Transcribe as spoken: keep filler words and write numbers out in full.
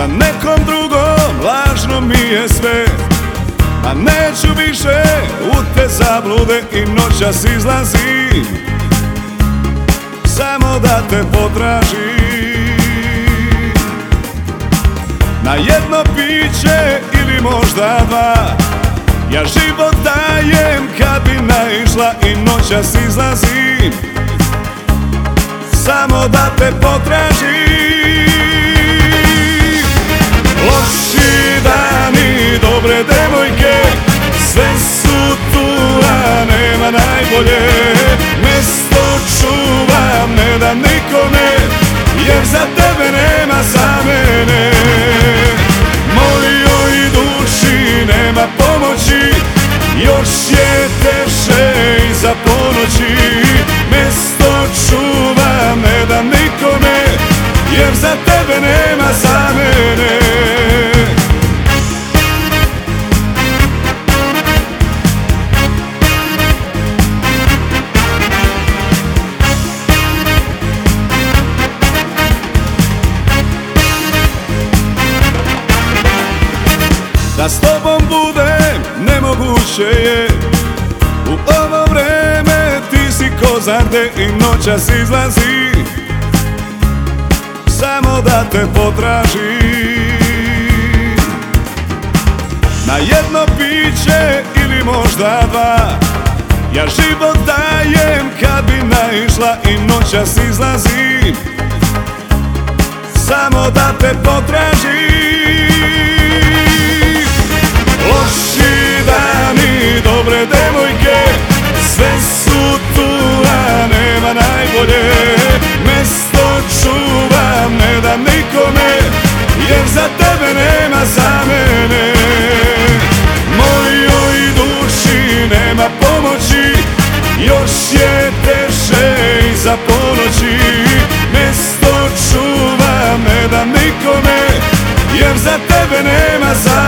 Sa nekom drugom lažno mi je sve, a neću više u te zablude i noćas izlazim samo da te potražim. Na jedno piće ili možda dva ja život dajem kad bi naišla i noćas izlazim samo da te potražim. Loši dani, dobre devojke, sve su tu, a nema najbolje. Mesto čuvam, ne dam nikome, jer za tebe nema za mene. Mojoj duši nema pomoći, još je teže iza ponoći. Mesto čuvam, ne dam nikome, jer za tebe nema za mene. Da s tobom budem nemoguće je, u ovo vreme ti si ko zarde i noćas izlazi samo da te potražim. Na jedno piće ili možda dva ja život dajem kad bi naišla i noćas izlazim samo da te potražim. Loši dani, dobre devojke, sve su tu, a nema najbolje. Mesto čuvam, ne dam nikome, jer za tebe nema za mene. Mojoj duši nema pomoći, još je teže iza ponoći. Mesto čuvam, ne dam nikome, jer za tebe nema za